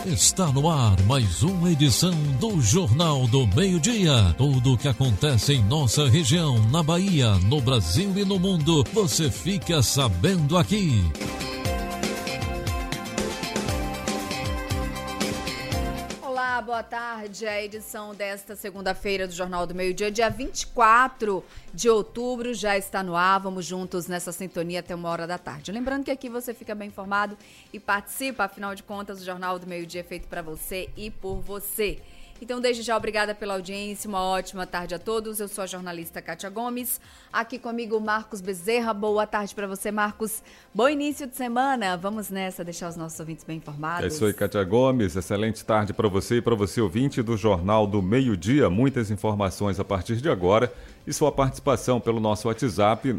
Está no ar mais uma edição do Jornal do Meio-Dia. Tudo o que acontece em nossa região, na Bahia, no Brasil e no mundo, você fica sabendo aqui. Olá, boa tarde. A edição desta segunda-feira do Jornal do Meio-Dia, dia 24 de outubro, já está no ar. Vamos juntos nessa sintonia até 13h. Lembrando que aqui você fica bem informado e participa, afinal de contas, o Jornal do Meio-Dia é feito para você e por você. Então, desde já, obrigada pela audiência, uma ótima tarde a todos. Eu sou a jornalista Kátia Gomes, aqui comigo Marcos Bezerra. Boa tarde para você, Marcos. Bom início de semana. Vamos nessa, deixar os nossos ouvintes bem informados. É isso aí, Kátia Gomes. Excelente tarde para você e para você, ouvinte do Jornal do Meio-Dia. Muitas informações a partir de agora e sua participação pelo nosso WhatsApp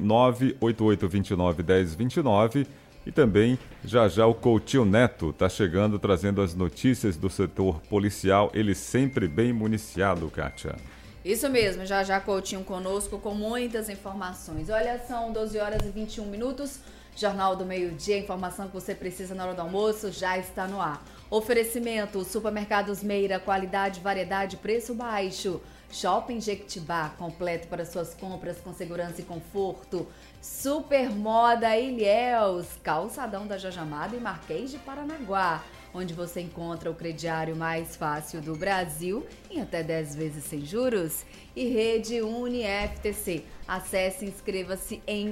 988291029. E também, já o Coutinho Neto está chegando, trazendo as notícias do setor policial, ele sempre bem municiado, Kátia. Isso mesmo, já Coutinho conosco com muitas informações. Olha, são 12h21, Jornal do Meio-Dia, informação que você precisa na hora do almoço, já está no ar. Oferecimento, Supermercados Meira, qualidade, variedade, preço baixo. Shopping Jequitibá, completo para suas compras com segurança e conforto. Super Moda Ilhéus, Calçadão da Jajamada e Marquês de Paranaguá, onde você encontra o crediário mais fácil do Brasil, em até 10 vezes sem juros. E Rede UniFTC. Acesse e inscreva-se em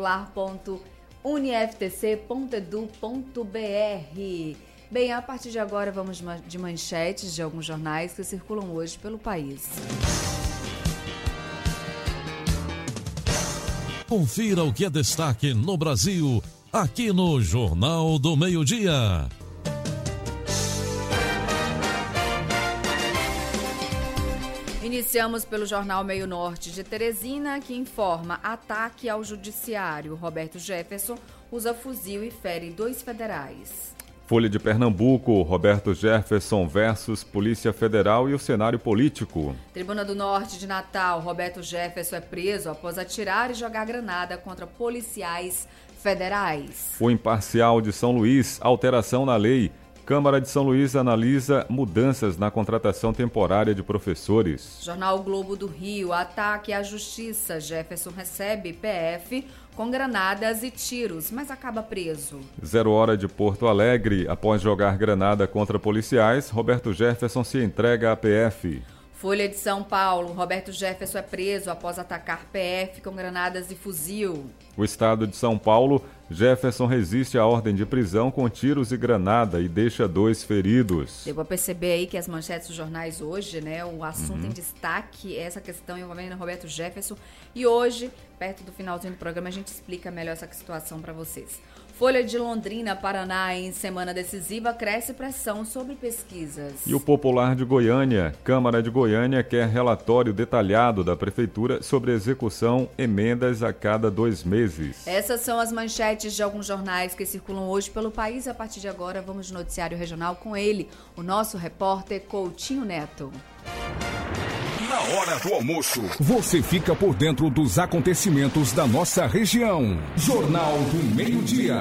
vestibular.uniftc.edu.br. Bem, a partir de agora vamos de manchetes de alguns jornais que circulam hoje pelo país. Confira o que é destaque no Brasil, aqui no Jornal do Meio-Dia. Iniciamos pelo jornal Meio Norte de Teresina, que informa ataque ao judiciário. Roberto Jefferson usa fuzil e fere 2 federais. Folha de Pernambuco, Roberto Jefferson versus Polícia Federal e o cenário político. Tribuna do Norte de Natal, Roberto Jefferson é preso após atirar e jogar granada contra policiais federais. O Imparcial de São Luís, alteração na lei. Câmara de São Luís analisa mudanças na contratação temporária de professores. Jornal Globo do Rio, ataque à justiça. Jefferson recebe PF com granadas e tiros, mas acaba preso. 0 hora de Porto Alegre, após jogar granada contra policiais, Roberto Jefferson se entrega à PF. Folha de São Paulo, Roberto Jefferson é preso após atacar PF com granadas e fuzil. O estado de São Paulo, Jefferson resiste à ordem de prisão com tiros e granada e deixa 2 feridos. Deu para perceber aí que as manchetes dos jornais hoje, né, o assunto em destaque é essa questão envolvendo Roberto Jefferson. E hoje, perto do finalzinho do programa, a gente explica melhor essa situação para vocês. Folha de Londrina, Paraná, em semana decisiva, cresce pressão sobre pesquisas. E o Popular de Goiânia, Câmara de Goiânia quer relatório detalhado da Prefeitura sobre execução emendas a cada 2 meses. Essas são as manchetes de alguns jornais que circulam hoje pelo país. A partir de agora, vamos de noticiário regional com ele, o nosso repórter Coutinho Neto. Na hora do almoço, você fica por dentro dos acontecimentos da nossa região. Jornal do Meio-Dia.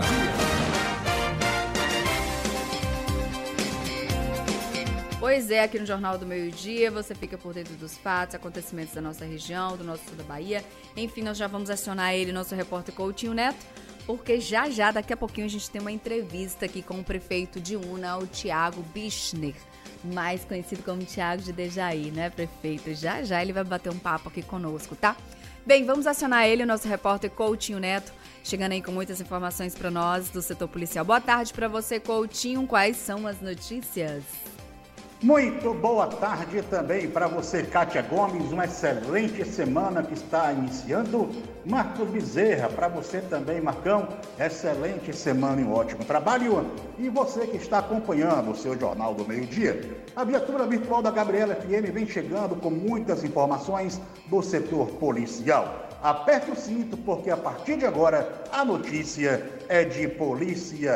Pois é, aqui no Jornal do Meio-Dia você fica por dentro dos fatos, acontecimentos da nossa região, do nosso sul da Bahia. Enfim, nós já vamos acionar ele, nosso repórter Coutinho Neto, porque já, daqui a pouquinho, a gente tem uma entrevista aqui com o prefeito de Una, o Tiago Bichner, mais conhecido como Tiago de Dejaí, né, prefeito? Já ele vai bater um papo aqui conosco, tá? Bem, vamos acionar ele, o nosso repórter Coutinho Neto, chegando aí com muitas informações para nós do setor policial. Boa tarde para você, Coutinho. Quais são as notícias? Muito boa tarde também para você, Kátia Gomes. Uma excelente semana que está iniciando. Marcos Bezerra, para você também, Marcão. Excelente semana e um ótimo trabalho. E você que está acompanhando o seu Jornal do Meio-Dia. A viatura virtual da Gabriela FM vem chegando com muitas informações do setor policial. Aperte o cinto, porque a partir de agora a notícia é de polícia.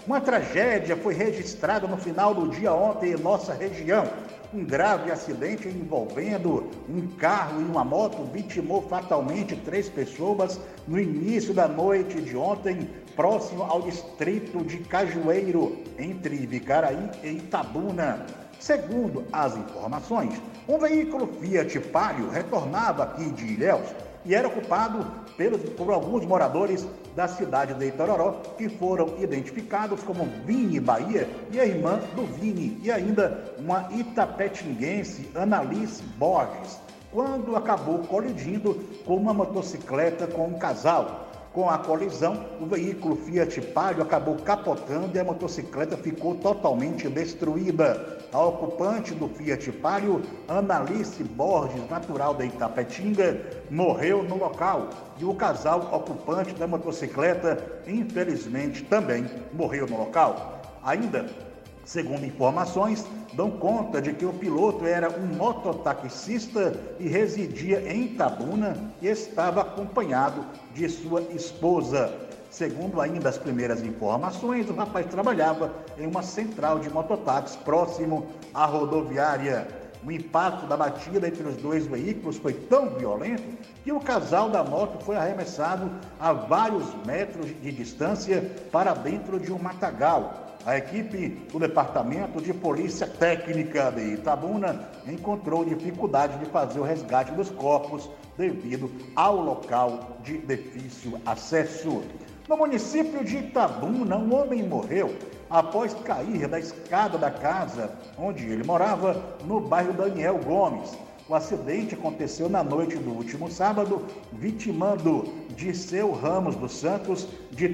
Uma tragédia foi registrada no final do dia ontem em nossa região. Um grave acidente envolvendo um carro e uma moto vitimou fatalmente 3 pessoas no início da noite de ontem, próximo ao distrito de Cajueiro, entre Vicaraí e Itabuna. Segundo as informações, um veículo Fiat Palio retornava aqui de Ilhéus e era ocupado por alguns moradores da cidade de Itororó, que foram identificados como Vini Bahia e a irmã do Vini, e ainda uma itapetinguense, Analice Borges, quando acabou colidindo com uma motocicleta com um casal. Com a colisão, o veículo Fiat Palio acabou capotando e a motocicleta ficou totalmente destruída. A ocupante do Fiat Palio, Analice Borges, natural de Itapetinga, morreu no local. E o casal ocupante da motocicleta, infelizmente, também morreu no local. Ainda, segundo informações, dão conta de que o piloto era um mototaxista e residia em Itabuna e estava acompanhado de sua esposa. Segundo ainda as primeiras informações, o rapaz trabalhava em uma central de mototáxi próximo à rodoviária. O impacto da batida entre os 2 veículos foi tão violento que o casal da moto foi arremessado a vários metros de distância para dentro de um matagal. A equipe do Departamento de Polícia Técnica de Itabuna encontrou dificuldade de fazer o resgate dos corpos devido ao local de difícil acesso. No município de Itabuna, um homem morreu após cair da escada da casa onde ele morava, no bairro Daniel Gomes. O acidente aconteceu na noite do último sábado, vitimando Disseu Ramos dos Santos, de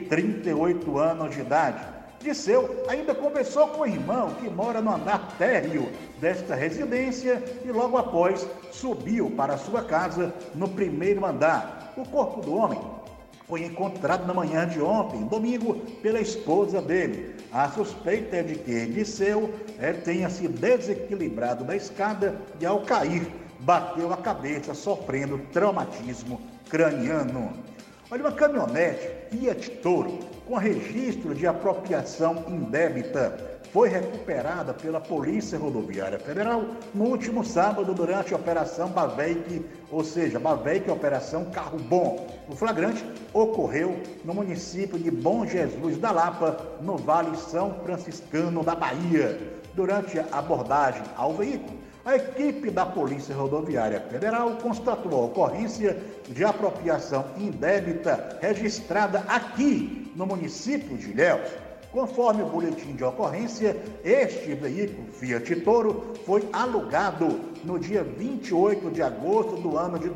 38 anos de idade. Disseu ainda conversou com o irmão, que mora no andar térreo desta residência, e logo após subiu para sua casa no primeiro andar. O corpo do homem foi encontrado na manhã de ontem, domingo, pela esposa dele. A suspeita é de que Disseu tenha se desequilibrado da escada e, ao cair, bateu a cabeça, sofrendo traumatismo craniano. Olha, uma caminhonete Fiat Toro com registro de apropriação indébita foi recuperada pela Polícia Rodoviária Federal no último sábado durante a Operação Baveique, ou seja, Baveique Operação Carro Bom. O flagrante ocorreu no município de Bom Jesus da Lapa, no Vale São Franciscano da Bahia. Durante a abordagem ao veículo, a equipe da Polícia Rodoviária Federal constatou a ocorrência de apropriação indébita registrada aqui no município de Ilhéus. Conforme o boletim de ocorrência, este veículo Fiat Toro foi alugado no dia 28 de agosto do ano de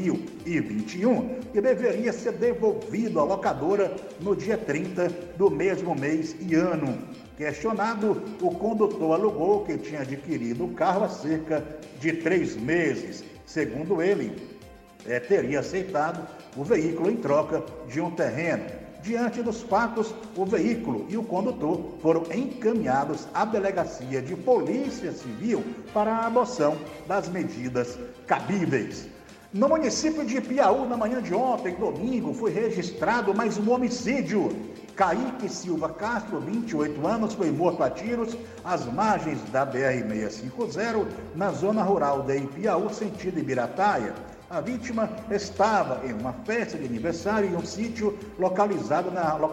2021 e deveria ser devolvido à locadora no dia 30 do mesmo mês e ano. Questionado, o condutor alegou que tinha adquirido o carro há cerca de 3 meses. Segundo ele, teria aceitado o veículo em troca de um terreno. Diante dos fatos, o veículo e o condutor foram encaminhados à Delegacia de Polícia Civil para a adoção das medidas cabíveis. No município de Piauí, na manhã de ontem, domingo, foi registrado mais um homicídio. Kaique Silva Castro, 28 anos, foi morto a tiros às margens da BR-650, na zona rural de Piauí, sentido Ibirataia. A vítima estava em uma festa de aniversário em um sítio localizado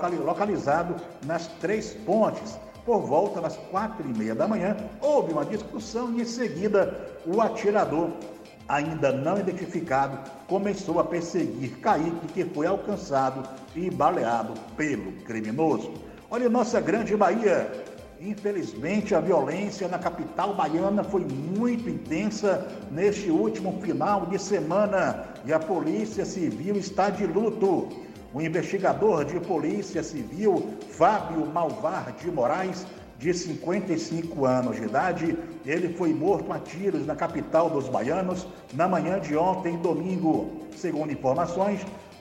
nas Três Pontes. Por volta das 4h30 da manhã, houve uma discussão e, em seguida, o atirador, ainda não identificado, começou a perseguir Kaique, que foi alcançado e baleado pelo criminoso. Olha, nossa grande Bahia. Infelizmente, a violência na capital baiana foi muito intensa neste último final de semana e a Polícia Civil está de luto. O investigador de Polícia Civil, Fábio Malvar de Moraes, de 55 anos de idade, ele foi morto a tiros na capital dos baianos na manhã de ontem, domingo. Segundo informações,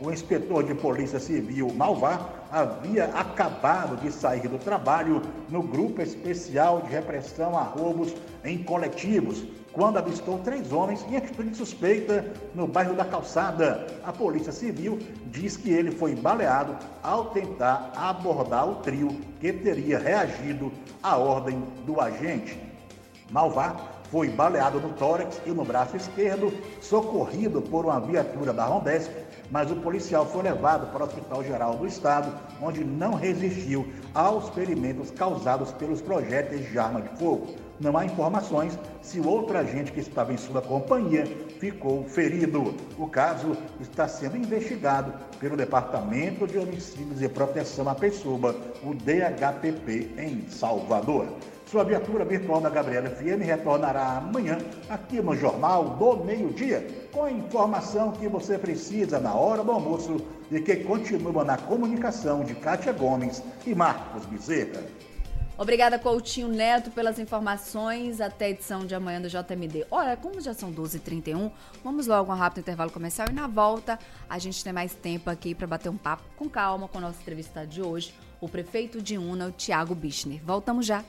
O inspetor de Polícia Civil Malvá havia acabado de sair do trabalho no Grupo Especial de Repressão a Roubos em Coletivos, quando avistou 3 homens em atitude suspeita no bairro da Calçada. A Polícia Civil diz que ele foi baleado ao tentar abordar o trio que teria reagido à ordem do agente. Malvá foi baleado no tórax e no braço esquerdo, socorrido por uma viatura da Rondesp, mas o policial foi levado para o Hospital Geral do Estado, onde não resistiu aos ferimentos causados pelos projéteis de arma de fogo. Não há informações se o outro agente que estava em sua companhia ficou ferido. O caso está sendo investigado pelo Departamento de Homicídios e Proteção à Pessoa, o DHPP, em Salvador. Sua viatura virtual da Gabriela FM retornará amanhã aqui no Jornal do Meio-Dia, com a informação que você precisa na hora do almoço e que continua na comunicação de Kátia Gomes e Marcos Bezerra. Obrigada, Coutinho Neto, pelas informações. Até a edição de amanhã do JMD. Olha, como já são 12h31, vamos logo a um rápido intervalo comercial e na volta a gente tem mais tempo aqui para bater um papo com calma com o nosso entrevistado de hoje, o prefeito de Una, o Tiago Bichner. Voltamos já.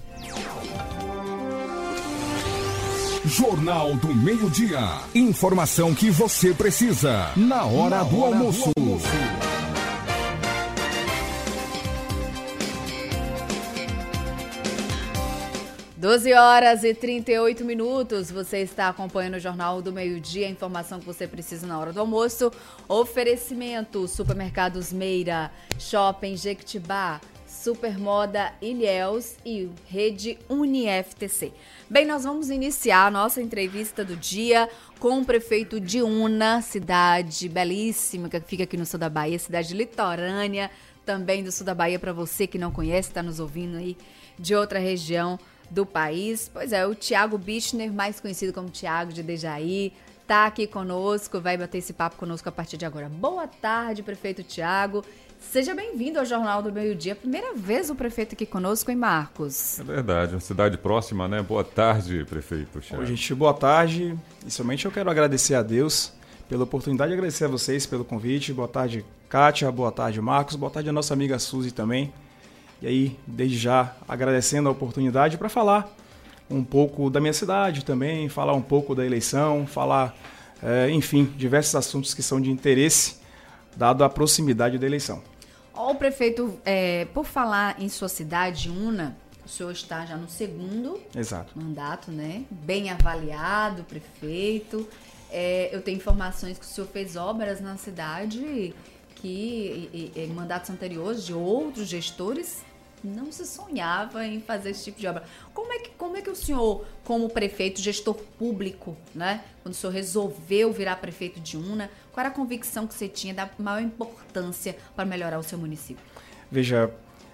Jornal do Meio-Dia. Informação que você precisa na hora do almoço. 12h38. Você está acompanhando o Jornal do Meio-Dia, a informação que você precisa na hora do almoço. Oferecimento: Supermercados Meira, Shopping Jequitibá, Supermoda Ilhéus e Rede UniFTC. Bem, nós vamos iniciar a nossa entrevista do dia com o prefeito de Una, cidade belíssima que fica aqui no sul da Bahia, cidade litorânea também do sul da Bahia, para você que não conhece, está nos ouvindo aí de outra região do país. Pois é, o Tiago Bichner, mais conhecido como Tiago de Dejaí, está aqui conosco, vai bater esse papo conosco a partir de agora. Boa tarde, prefeito Tiago. Seja bem-vindo ao Jornal do Meio-Dia. Primeira vez o prefeito aqui conosco, hein, Marcos? É verdade, uma cidade próxima, né? Boa tarde, prefeito Tiago. Oi, gente, boa tarde. Inicialmente eu quero agradecer a Deus pela oportunidade, agradecer a vocês pelo convite. Boa tarde, Kátia, boa tarde, Marcos, boa tarde a nossa amiga Suzy também. E aí, desde já, agradecendo a oportunidade para falar um pouco da minha cidade também, falar um pouco da eleição, falar, enfim, diversos assuntos que são de interesse, dado a proximidade da eleição. Ó, prefeito, por falar em sua cidade, Una, o senhor está já no segundo mandato, né? Bem avaliado, prefeito. Eu tenho informações que o senhor fez obras na cidade que em mandatos anteriores de outros gestores não se sonhava em fazer esse tipo de obra. Como é que o senhor, como prefeito, gestor público, né, quando o senhor resolveu virar prefeito de Una, qual era a convicção que você tinha da maior importância para melhorar o seu município? Veja,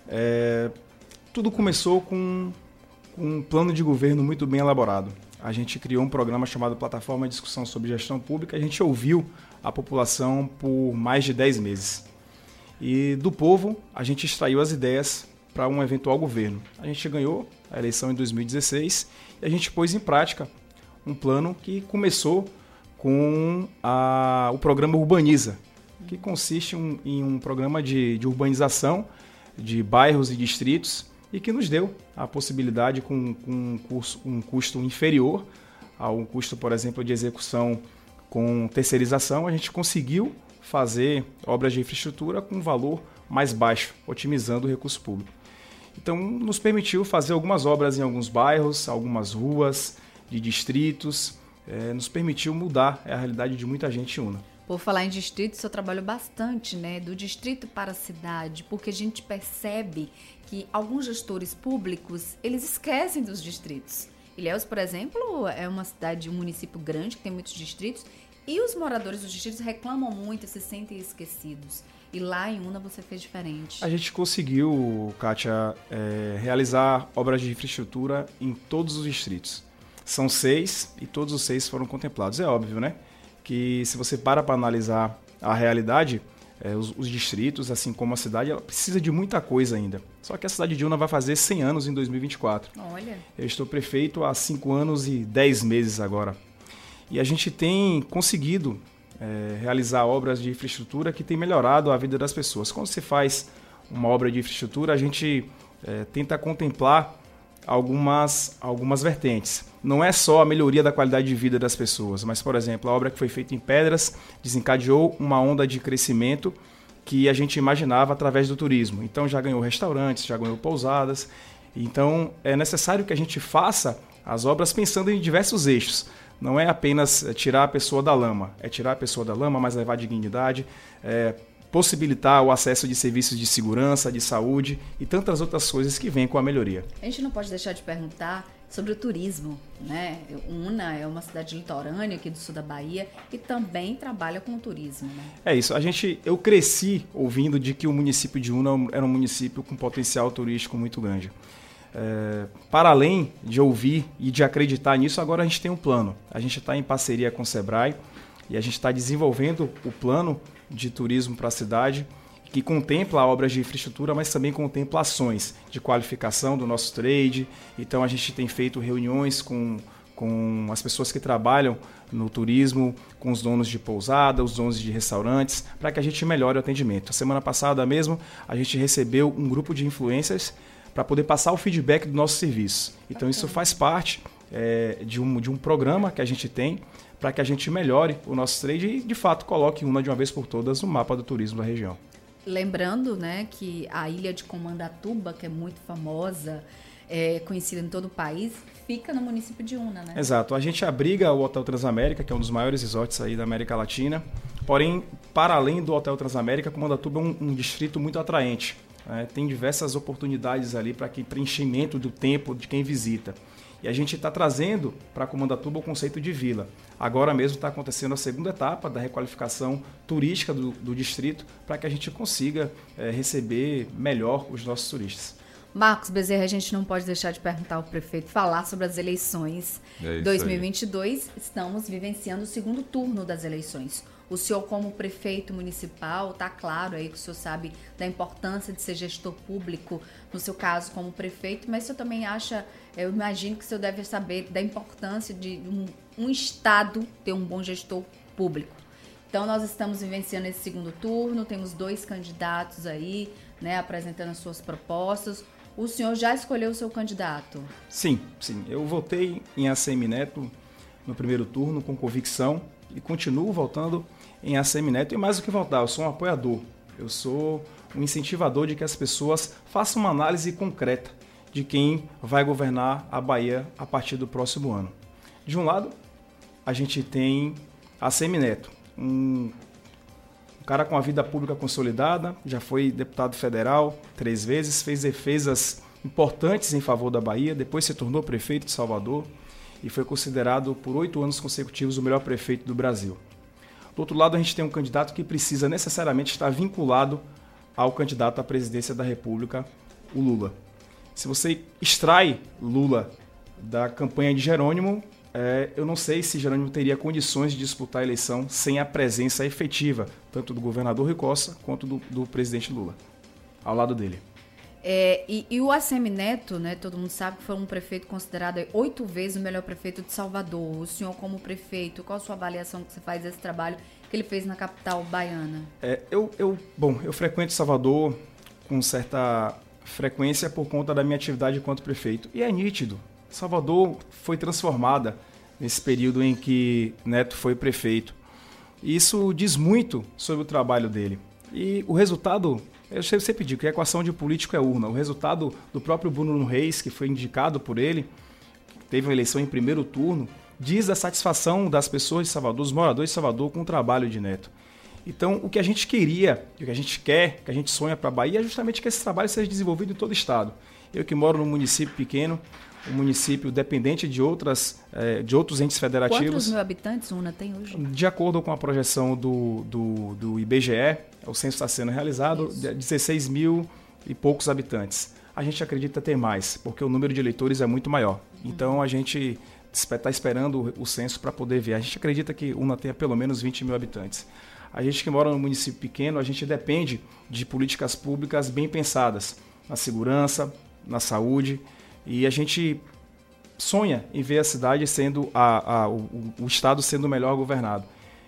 tudo começou com um plano de governo muito bem elaborado. A gente criou um programa chamado Plataforma de Discussão sobre Gestão Pública. A gente ouviu a população por mais de 10 meses. E do povo, a gente extraiu as ideias para um eventual governo. A gente ganhou a eleição em 2016 e a gente pôs em prática um plano que começou com o programa Urbaniza, que consiste em um programa de urbanização de bairros e distritos e que nos deu a possibilidade, com um custo inferior ao custo, por exemplo, de execução com terceirização, a gente conseguiu fazer obras de infraestrutura com um valor mais baixo, otimizando o recurso público. Então, nos permitiu fazer algumas obras em alguns bairros, algumas ruas de distritos, nos permitiu mudar a realidade de muita gente em Una. Por falar em distrito, o senhor trabalhou bastante, né, do distrito para a cidade, porque a gente percebe que alguns gestores públicos, eles esquecem dos distritos. Ilhéus, por exemplo, é uma cidade, um município grande que tem muitos distritos e os moradores dos distritos reclamam muito e se sentem esquecidos. E lá em Una você fez diferente. A gente conseguiu, Kátia, realizar obras de infraestrutura em todos os distritos. São 6 e todos os 6 foram contemplados. É óbvio, né? Que se você para analisar a realidade, os distritos, assim como a cidade, ela precisa de muita coisa ainda. Só que a cidade de Una vai fazer 100 anos em 2024. Olha. Eu estou prefeito há 5 anos e 10 meses agora. E a gente tem conseguido realizar obras de infraestrutura que tem melhorado a vida das pessoas. Quando se faz uma obra de infraestrutura, a gente tenta contemplar algumas vertentes. Não é só a melhoria da qualidade de vida das pessoas, mas, por exemplo, a obra que foi feita em Pedras desencadeou uma onda de crescimento que a gente imaginava através do turismo. Então já ganhou restaurantes, já ganhou pousadas. Então é necessário que a gente faça as obras pensando em diversos eixos. Não é apenas tirar a pessoa da lama, é tirar a pessoa da lama, mas levar dignidade, possibilitar o acesso de serviços de segurança, de saúde e tantas outras coisas que vêm com a melhoria. A gente não pode deixar de perguntar sobre o turismo, né? Una é uma cidade litorânea aqui do sul da Bahia e também trabalha com o turismo, né? É isso. Eu cresci ouvindo de que o município de Una era um município com potencial turístico muito grande. Para além de ouvir e de acreditar nisso, agora a gente tem um plano. A gente está em parceria com o Sebrae e a gente está desenvolvendo o plano de turismo para a cidade, que contempla obras de infraestrutura, mas também contempla ações de qualificação do nosso trade. Então a gente tem feito reuniões com as pessoas que trabalham no turismo, com os donos de pousada, os donos de restaurantes, para que a gente melhore o atendimento. A semana passada mesmo, a gente recebeu um grupo de influencers para poder passar o feedback do nosso serviço. Então isso faz parte de um programa que a gente tem para que a gente melhore o nosso trade e, de fato, coloque Una de uma vez por todas no mapa do turismo da região. Lembrando, né, que a ilha de Comandatuba, que é muito famosa, conhecida em todo o país, fica no município de Una, né? Exato. A gente abriga o Hotel Transamérica, que é um dos maiores resorts aí da América Latina. Porém, para além do Hotel Transamérica, Comandatuba é um distrito muito atraente. Tem diversas oportunidades ali para preenchimento do tempo de quem visita. E a gente está trazendo para Comandatuba o conceito de vila. Agora mesmo está acontecendo a segunda etapa da requalificação turística do distrito para que a gente consiga receber melhor os nossos turistas. Marcos Bezerra, a gente não pode deixar de perguntar ao prefeito, falar sobre as eleições 2022. Estamos vivenciando o segundo turno das eleições. O senhor, como prefeito municipal, está claro aí que o senhor sabe da importância de ser gestor público, no seu caso como prefeito, mas o senhor também acha, eu imagino que o senhor deve saber da importância de um Estado ter um bom gestor público. Então, nós estamos vivenciando esse segundo turno, temos 2 candidatos aí, né, apresentando as suas propostas. O senhor já escolheu o seu candidato? Sim. Eu votei em ACM Neto no primeiro turno com convicção e continuo votando em ACM Neto. E mais do que votar, eu sou um apoiador. Eu sou um incentivador de que as pessoas façam uma análise concreta de quem vai governar a Bahia a partir do próximo ano. De um lado, a gente tem ACM Neto, um cara com a vida pública consolidada, já foi deputado federal 3 vezes, fez defesas importantes em favor da Bahia, depois se tornou prefeito de Salvador e foi considerado por 8 anos consecutivos o melhor prefeito do Brasil. Do outro lado, a gente tem um candidato que precisa necessariamente estar vinculado ao candidato à presidência da República, o Lula. Se você extrai Lula da campanha de Jerônimo, eu não sei se Jerônimo teria condições de disputar a eleição sem a presença efetiva, tanto do governador Rui Costa quanto do presidente Lula, ao lado dele. E o ACM Neto, né, todo mundo sabe que foi um prefeito considerado 8 vezes o melhor prefeito de Salvador. O senhor, como prefeito, qual a sua avaliação que você faz desse trabalho que ele fez na capital baiana? Eu frequento Salvador com certa frequência por conta da minha atividade enquanto prefeito. E é nítido. Salvador foi transformada nesse período em que Neto foi prefeito. E isso diz muito sobre o trabalho dele. E o resultado, eu sempre digo que a equação de político é urna. O resultado do próprio Bruno Reis, que foi indicado por ele, teve uma eleição em primeiro turno, diz a satisfação das pessoas de Salvador, dos moradores de Salvador, com o trabalho de Neto. Então, o que a gente queria, o que a gente quer, o que a gente sonha para a Bahia é justamente que esse trabalho seja desenvolvido em todo o estado. Eu que moro num município pequeno, um município dependente de outros entes federativos. Quantos mil habitantes Una tem hoje? De acordo com a projeção do IBGE, o censo está sendo realizado, 16 mil e poucos habitantes. A gente acredita ter mais, porque o número de eleitores é muito maior. Então, a gente está esperando o censo para poder ver. A gente acredita que Una tenha pelo menos 20 mil habitantes. A gente que mora num município pequeno, a gente depende de políticas públicas bem pensadas, na segurança, na saúde, e a gente sonha em ver a cidade sendo, o estado sendo melhor governado.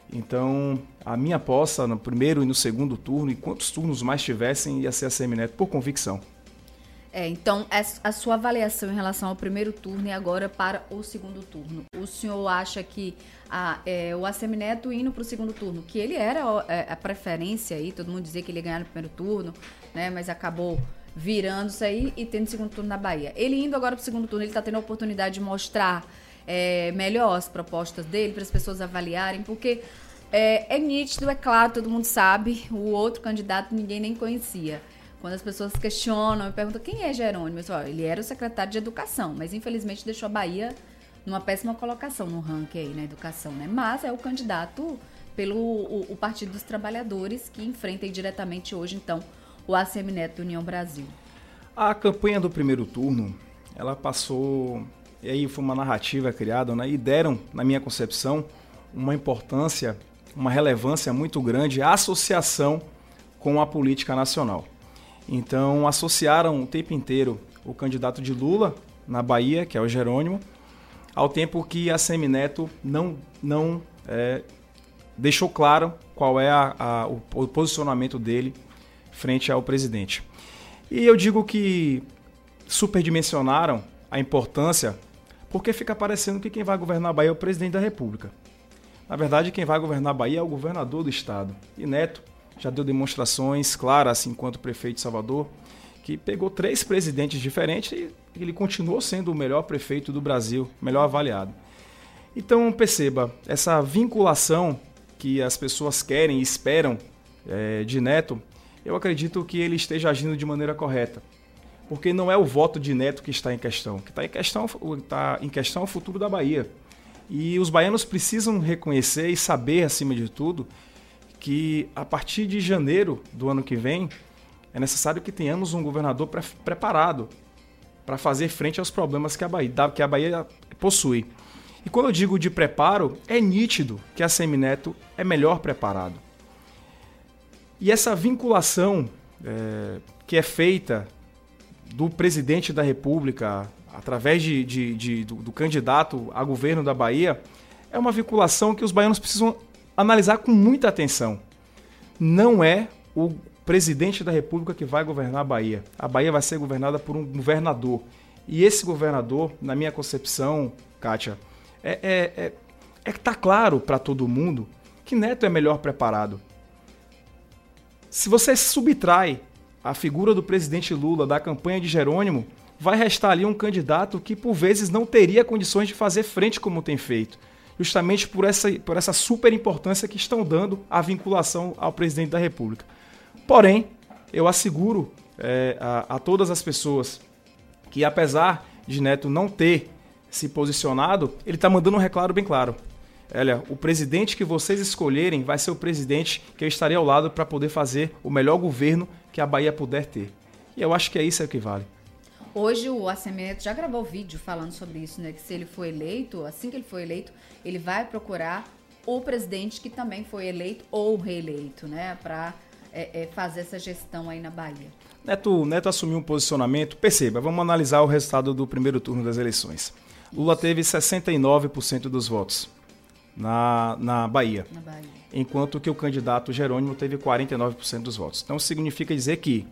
Então, a minha aposta no primeiro e no segundo turno, e quantos turnos mais tivessem, ia ser a Semineto, por convicção. Então, a sua avaliação em relação ao primeiro turno e agora para o segundo turno. O senhor acha que o Assemineto indo para o segundo turno, que ele era a preferência aí, todo mundo dizia que ele ia ganhar no primeiro turno, né? Mas acabou virando isso aí e tendo segundo turno na Bahia. Ele indo agora para o segundo turno, ele está tendo a oportunidade de mostrar melhor as propostas dele para as pessoas avaliarem, porque é nítido, é claro, todo mundo sabe, o outro candidato ninguém nem conhecia. Quando as pessoas questionam e perguntam quem é Jerônimo, eu falo, ele era o secretário de Educação, mas infelizmente deixou a Bahia numa péssima colocação no ranking aí na educação, né? Mas é o candidato pelo o Partido dos Trabalhadores que enfrenta diretamente hoje, então, o Assemineto do União Brasil. A campanha do primeiro turno, ela passou, e aí foi uma narrativa criada, né? E deram, na minha concepção, uma importância, uma relevância muito grande à associação com a política nacional. Então, associaram o tempo inteiro o candidato de Lula na Bahia, que é o Jerônimo, ao tempo que a Assemineto não deixou claro qual é o posicionamento dele frente ao presidente. E eu digo que superdimensionaram a importância, porque fica parecendo que quem vai governar a Bahia é o presidente da República. Na verdade, quem vai governar a Bahia é o governador do estado. E Neto já deu demonstrações claras, enquanto prefeito de Salvador, que pegou 3 presidentes diferentes e ele continuou sendo o melhor prefeito do Brasil, melhor avaliado. Então, perceba, essa vinculação que as pessoas querem e esperam de Neto, eu acredito que ele esteja agindo de maneira correta. Porque não é o voto de Neto que está em questão. O que está em questão é o futuro da Bahia. E os baianos precisam reconhecer e saber, acima de tudo, que a partir de janeiro do ano que vem, é necessário que tenhamos um governador preparado para fazer frente aos problemas que a Bahia possui. E quando eu digo de preparo, é nítido que a Assemineto é melhor preparado. E essa vinculação que é feita do presidente da República através do candidato a governo da Bahia é uma vinculação que os baianos precisam analisar com muita atenção. Não é o presidente da República que vai governar a Bahia. A Bahia vai ser governada por um governador. E esse governador, na minha concepção, Kátia, tá claro para todo mundo que Neto é melhor preparado. Se você subtrai a figura do presidente Lula da campanha de Jerônimo, vai restar ali um candidato que, por vezes, não teria condições de fazer frente como tem feito. Justamente por essa super importância que estão dando a vinculação ao presidente da República. Porém, eu asseguro a todas as pessoas que, apesar de Neto não ter se posicionado, ele está mandando um recado bem claro. Olha, o presidente que vocês escolherem vai ser o presidente que eu estarei ao lado para poder fazer o melhor governo que a Bahia puder ter. E eu acho que é isso que vale. Hoje o Assemineto já gravou vídeo falando sobre isso, né? Que se ele for eleito, assim que ele for eleito, ele vai procurar o presidente que também foi eleito ou reeleito, né? Para fazer essa gestão aí na Bahia. Neto assumiu um posicionamento. Perceba, vamos analisar o resultado do primeiro turno das eleições. Lula teve 69% dos votos na Bahia, enquanto que o candidato Jerônimo teve 49% dos votos. Então significa dizer que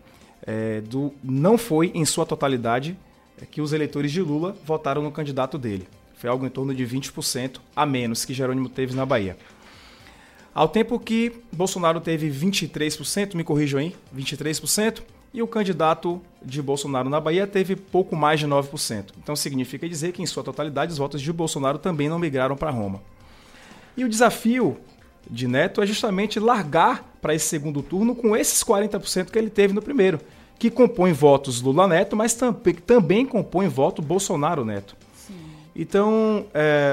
não foi em sua totalidade que os eleitores de Lula votaram no candidato dele. Foi algo em torno de 20% a menos que Jerônimo teve na Bahia. Ao tempo que Bolsonaro teve 23%, me corrijam aí, 23%, e o candidato de Bolsonaro na Bahia teve pouco mais de 9%. Então significa dizer que em sua totalidade os votos de Bolsonaro também não migraram para Roma. E o desafio de Neto é justamente largar para esse segundo turno com esses 40% que ele teve no primeiro, que compõem votos Lula-Neto, mas também compõem voto Bolsonaro-Neto. Então,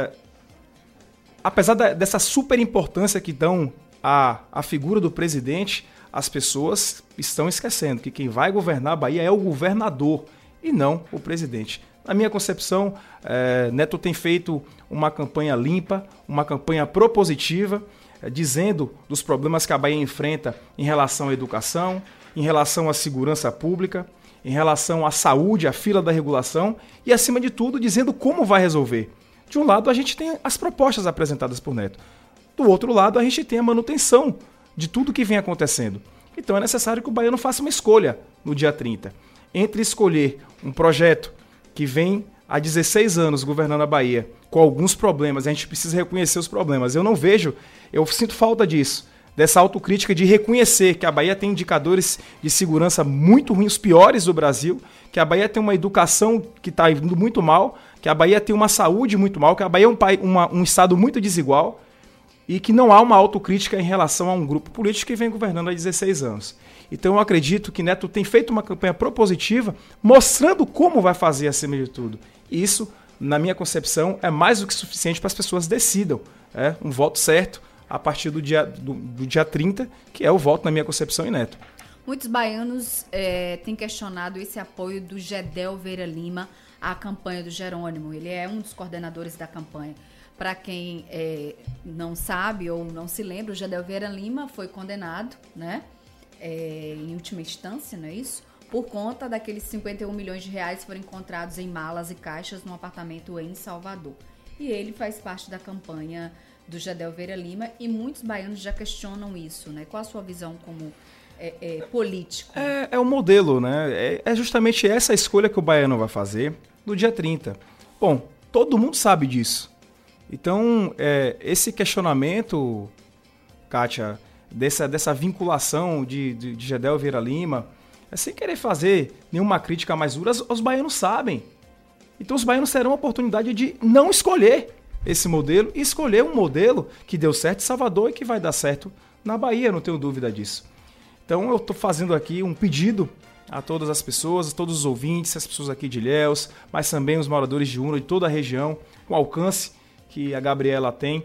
apesar dessa super importância que dão à figura do presidente, as pessoas estão esquecendo que quem vai governar a Bahia é o governador e não o presidente. Na minha concepção, Neto tem feito uma campanha limpa, uma campanha propositiva, dizendo dos problemas que a Bahia enfrenta em relação à educação, em relação à segurança pública, em relação à saúde, à fila da regulação e, acima de tudo, dizendo como vai resolver. De um lado, a gente tem as propostas apresentadas por Neto. do outro lado, a gente tem a manutenção de tudo que vem acontecendo. Então é necessário que o baiano faça uma escolha no dia 30. Entre escolher um projeto que vem há 16 anos governando a Bahia, com alguns problemas, a gente precisa reconhecer os problemas. Eu sinto falta disso, dessa autocrítica de reconhecer que a Bahia tem indicadores de segurança muito ruins, os piores do Brasil, que a Bahia tem uma educação que está indo muito mal, que a Bahia tem uma saúde muito mal, que a Bahia é um estado muito desigual e que não há uma autocrítica em relação a um grupo político que vem governando há 16 anos. Então eu acredito que Neto tem feito uma campanha propositiva mostrando como vai fazer acima de tudo. Isso, na minha concepção, é mais do que suficiente para as pessoas decidam. É um voto certo a partir do dia 30, que é o voto, na minha concepção, em Neto. Muitos baianos têm questionado esse apoio do Gedel Vieira Lima à campanha do Jerônimo. Ele é um dos coordenadores da campanha. Para quem não sabe ou não se lembra, o Gedel Vieira Lima foi condenado, né, em última instância, não é isso? Por conta daqueles 51 milhões de reais que foram encontrados em malas e caixas num apartamento em Salvador. E ele faz parte da campanha do Gedel Vieira Lima e muitos baianos já questionam isso, né? Qual a sua visão como político? É um modelo, né? É justamente essa escolha que o baiano vai fazer no dia 30. Bom, todo mundo sabe disso. Então, esse questionamento, Kátia, dessa vinculação de Gedel Vieira Lima, sem querer fazer nenhuma crítica mais dura, os baianos sabem. Então os baianos terão a oportunidade de não escolher esse modelo e escolher um modelo que deu certo em Salvador e que vai dar certo na Bahia, não tenho dúvida disso. Então eu estou fazendo aqui um pedido a todas as pessoas, a todos os ouvintes, as pessoas aqui de Ilhéus, mas também os moradores de Una, de toda a região, com o alcance que a Gabriela tem.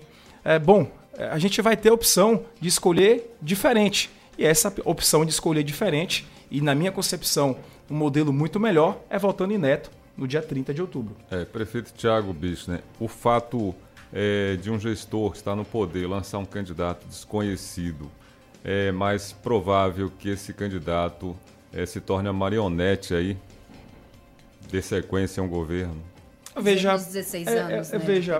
A gente vai ter a opção de escolher diferente. E essa opção de escolher diferente, e na minha concepção, um modelo muito melhor, é votando em Neto no dia 30 de outubro. Prefeito Tiago Bicho, né? O fato de um gestor estar no poder lançar um candidato desconhecido, é mais provável que esse candidato se torne a marionete aí, dê sequência a um governo. Veja, 16 anos,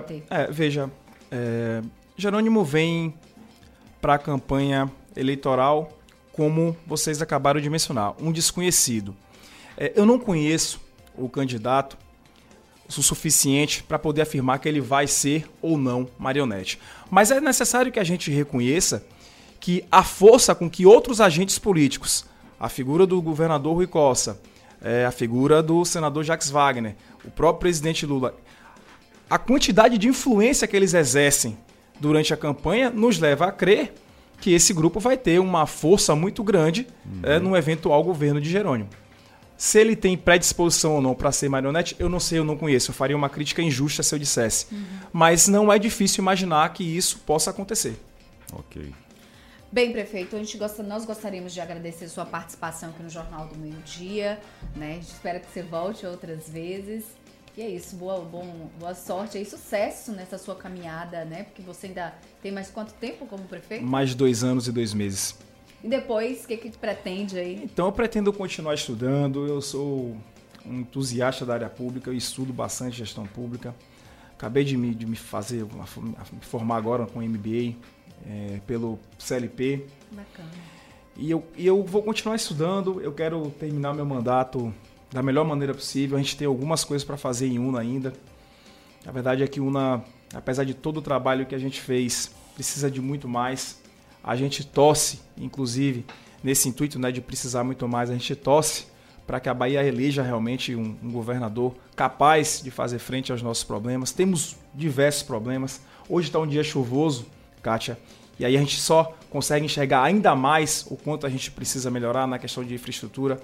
Jerônimo vem para a campanha eleitoral, como vocês acabaram de mencionar, um desconhecido. Eu não conheço o candidato o suficiente para poder afirmar que ele vai ser ou não marionete. Mas é necessário que a gente reconheça que a força com que outros agentes políticos, a figura do governador Rui Costa, a figura do senador Jacques Wagner, o próprio presidente Lula, a quantidade de influência que eles exercem durante a campanha nos leva a crer que esse grupo vai ter uma força muito grande no eventual governo de Jerônimo. Se ele tem predisposição ou não para ser marionete, eu não sei, eu não conheço. Eu faria uma crítica injusta se eu dissesse. Mas não é difícil imaginar que isso possa acontecer. Ok. Bem, prefeito, nós gostaríamos de agradecer a sua participação aqui no Jornal do Meio-Dia, né? A gente espera que você volte outras vezes. E é isso, boa sorte e sucesso nessa sua caminhada, né? Porque você ainda tem mais quanto tempo como prefeito? Mais 2 anos e 2 meses. E depois, o que pretende aí? Então, eu pretendo continuar estudando. Eu sou um entusiasta da área pública, eu estudo bastante gestão pública. Acabei de me formar agora com MBA pelo CLP. Bacana. E eu vou continuar estudando, eu quero terminar meu mandato da melhor maneira possível. A gente tem algumas coisas para fazer em Una ainda. A verdade é que Una, apesar de todo o trabalho que a gente fez, precisa de muito mais. A gente torce, inclusive, nesse intuito, né, de precisar muito mais, a gente torce para que a Bahia eleja realmente um governador capaz de fazer frente aos nossos problemas. Temos diversos problemas. Hoje está um dia chuvoso, Kátia, e aí a gente só consegue enxergar ainda mais o quanto a gente precisa melhorar na questão de infraestrutura.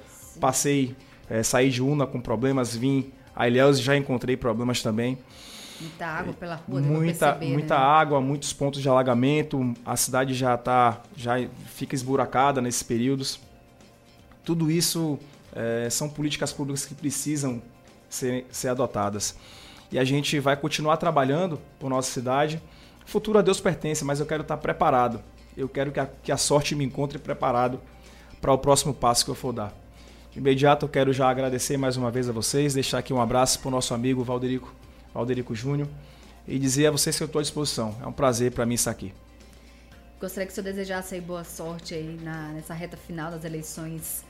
Saí de Una com problemas, vim a Ilhéus e já encontrei problemas também. Muita água pela rua, muita água, muitos pontos de alagamento, a cidade já fica esburacada nesses períodos. Tudo isso são políticas públicas que precisam ser adotadas. E a gente vai continuar trabalhando por nossa cidade. O futuro a Deus pertence, mas eu quero estar preparado. Eu quero que a sorte me encontre preparado para o próximo passo que eu for dar. De imediato, eu quero já agradecer mais uma vez a vocês, deixar aqui um abraço para o nosso amigo Valderico Júnior e dizer a vocês que eu estou à disposição. É um prazer para mim estar aqui. Gostaria que o senhor desejasse aí boa sorte aí nessa reta final das eleições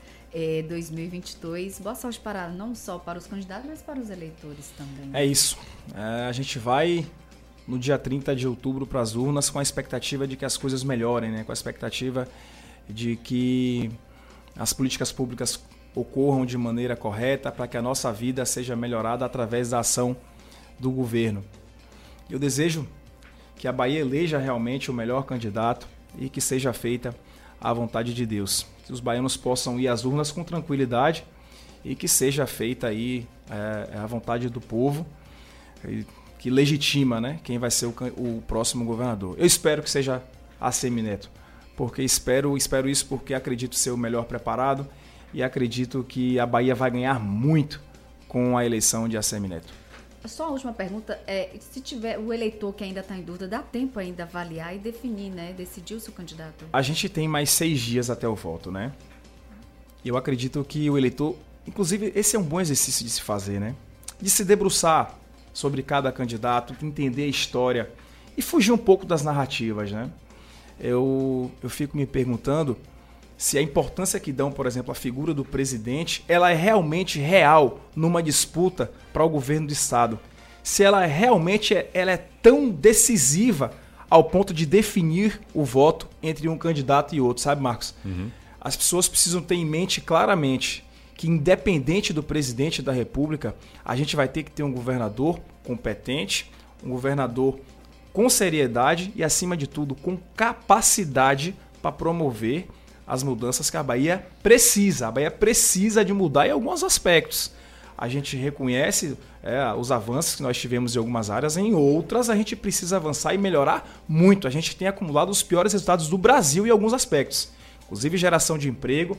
2022. Boa sorte não só para os candidatos, mas para os eleitores também. É isso. A gente vai no dia 30 de outubro para as urnas com a expectativa de que as coisas melhorem, né? Com a expectativa de que as políticas públicas ocorram de maneira correta para que a nossa vida seja melhorada através da ação do governo. Eu desejo que a Bahia eleja realmente o melhor candidato e que seja feita a vontade de Deus. Que os baianos possam ir às urnas com tranquilidade e que seja feita aí a vontade do povo, que legitima, né, quem vai ser o próximo governador. Eu espero que seja ACM-Neto, porque espero isso porque acredito ser o melhor preparado e acredito que a Bahia vai ganhar muito com a eleição de ACM-Neto. Só a última pergunta, se tiver o eleitor que ainda está em dúvida, dá tempo ainda avaliar e definir, né? Decidir o seu candidato? A gente tem mais 6 dias até o voto, né? Eu acredito que o eleitor, inclusive esse é um bom exercício de se fazer, né? De se debruçar sobre cada candidato, entender a história e fugir um pouco das narrativas, né? Eu fico me perguntando se a importância que dão, por exemplo, à figura do presidente, ela é realmente real numa disputa para o governo do estado. Se ela realmente ela é tão decisiva ao ponto de definir o voto entre um candidato e outro, sabe, Marcos? Uhum. As pessoas precisam ter em mente claramente que, independente do presidente da República, a gente vai ter que ter um governador competente, um governador com seriedade e, acima de tudo, com capacidade para promover as mudanças que a Bahia precisa. A Bahia precisa de mudar em alguns aspectos. A gente reconhece os avanços que nós tivemos em algumas áreas, em outras a gente precisa avançar e melhorar muito. A gente tem acumulado os piores resultados do Brasil em alguns aspectos, inclusive geração de emprego.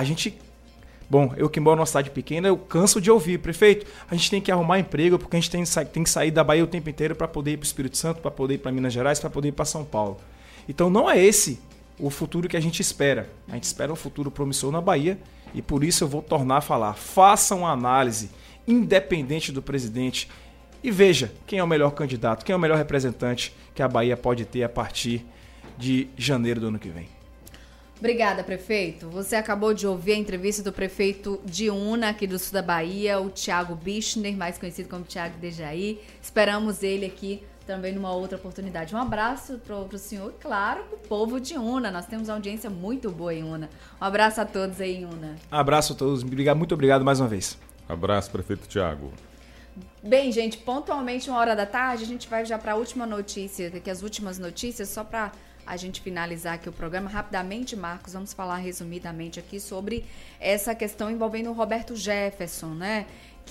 Eu que moro numa cidade pequena, eu canso de ouvir, prefeito, a gente tem que arrumar emprego porque a gente tem que sair da Bahia o tempo inteiro para poder ir para o Espírito Santo, para poder ir para Minas Gerais, para poder ir para São Paulo. Então não é esse o futuro que a gente espera. A gente espera um futuro promissor na Bahia e por isso eu vou tornar a falar. Façam uma análise independente do presidente e veja quem é o melhor candidato, quem é o melhor representante que a Bahia pode ter a partir de janeiro do ano que vem. Obrigada, prefeito. Você acabou de ouvir a entrevista do prefeito de Una, aqui do sul da Bahia, o Thiago Bichner, mais conhecido como Thiago Dejaí. Esperamos ele aqui também numa outra oportunidade. Um abraço para o senhor e, claro, para o povo de Una. Nós temos uma audiência muito boa em Una. Um abraço a todos aí em Una. Abraço a todos. Muito obrigado mais uma vez. Abraço, prefeito Thiago. Bem, gente, pontualmente 13h, a gente vai já para a última notícia, daqui as últimas notícias, só para a gente finalizar aqui o programa. Rapidamente, Marcos, vamos falar resumidamente aqui sobre essa questão envolvendo o Roberto Jefferson, né?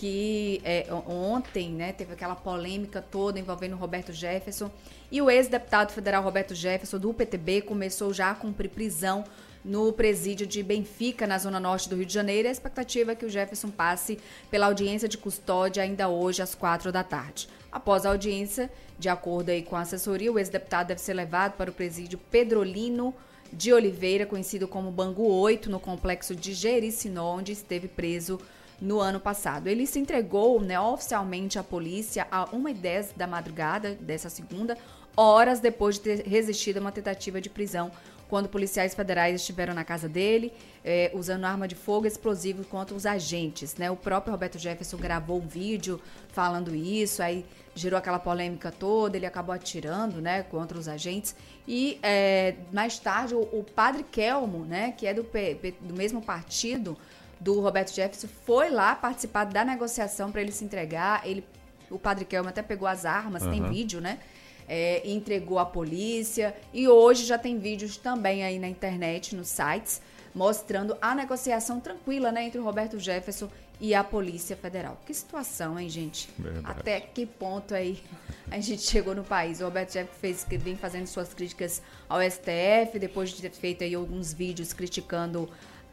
Que ontem, né, teve aquela polêmica toda envolvendo o Roberto Jefferson e o ex-deputado federal Roberto Jefferson do PTB começou já a cumprir prisão no presídio de Benfica, na zona norte do Rio de Janeiro. A expectativa é que o Jefferson passe pela audiência de custódia ainda hoje às 16h. Após a audiência, de acordo aí com a assessoria, o ex-deputado deve ser levado para o presídio Pedrolino de Oliveira, conhecido como Bangu 8, no complexo de Jericinó, onde esteve preso no ano passado. Ele se entregou, né, oficialmente à polícia às 1h10 da madrugada dessa segunda, horas depois de ter resistido a uma tentativa de prisão, quando policiais federais estiveram na casa dele, usando arma de fogo explosivo contra os agentes, né? O próprio Roberto Jefferson gravou um vídeo falando isso, aí gerou aquela polêmica toda, ele acabou atirando, né, contra os agentes. E mais tarde o padre Kelmo, né, que é do mesmo partido do Roberto Jefferson, foi lá participar da negociação para ele se entregar. O padre Kelmo até pegou as armas, tem vídeo, né? Entregou à polícia. E hoje já tem vídeos também aí na internet, nos sites, mostrando a negociação tranquila, né, entre o Roberto Jefferson e a Polícia Federal. Que situação, hein, gente? Verdade. Até que ponto aí a gente chegou no país? O Roberto Jefferson vem fazendo suas críticas ao STF, depois de ter feito aí alguns vídeos criticando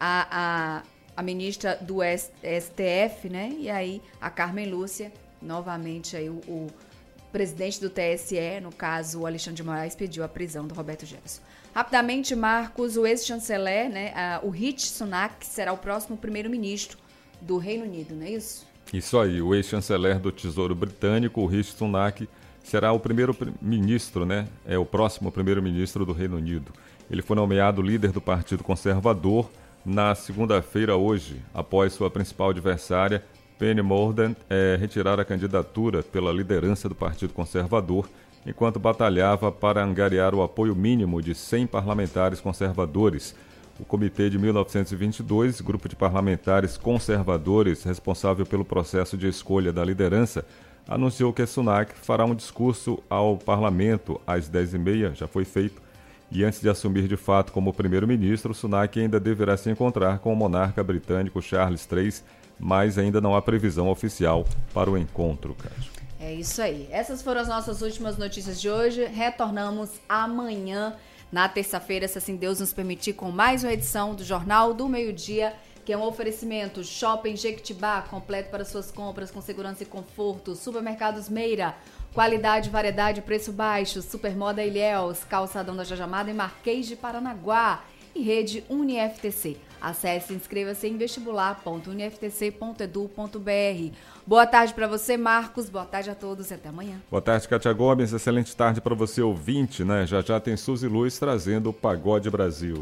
a ministra do STF, né? E aí a Carmen Lúcia, novamente aí o presidente do TSE, no caso o Alexandre de Moraes, pediu a prisão do Roberto Jefferson. Rapidamente, Marcos, o ex-chanceler, né, o Rishi Sunak, será o próximo primeiro-ministro do Reino Unido, não é isso? Isso aí, o ex-chanceler do Tesouro Britânico, o Rishi Sunak, será o primeiro-ministro, né? É o próximo primeiro-ministro do Reino Unido. Ele foi nomeado líder do Partido Conservador na segunda-feira hoje, após sua principal adversária, Penny Mordaunt, retirar a candidatura pela liderança do Partido Conservador, enquanto batalhava para angariar o apoio mínimo de 100 parlamentares conservadores. O Comitê de 1922, grupo de parlamentares conservadores responsável pelo processo de escolha da liderança, anunciou que Sunak fará um discurso ao parlamento às 10h30, já foi feito, e antes de assumir de fato como primeiro-ministro, Sunak ainda deverá se encontrar com o monarca britânico Charles III, mas ainda não há previsão oficial para o encontro, Cássio. É isso aí. Essas foram as nossas últimas notícias de hoje. Retornamos amanhã, na terça-feira, se assim Deus nos permitir, com mais uma edição do Jornal do Meio-Dia, que é um oferecimento Shopping Jequitibá, completo para suas compras com segurança e conforto. Supermercados Meira, qualidade, variedade, preço baixo. Supermoda Ilhéus, Calçadão da Jajamada e Marquês de Paranaguá. E Rede UniFTC. Acesse e inscreva-se em vestibular.uniftc.edu.br. Boa tarde para você, Marcos. Boa tarde a todos e até amanhã. Boa tarde, Cátia Gomes. Excelente tarde para você, ouvinte, né? Já tem Suzy Luz trazendo o Pagode Brasil.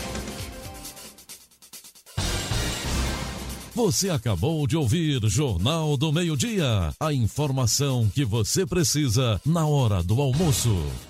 Você acabou de ouvir Jornal do Meio-Dia. A informação que você precisa na hora do almoço.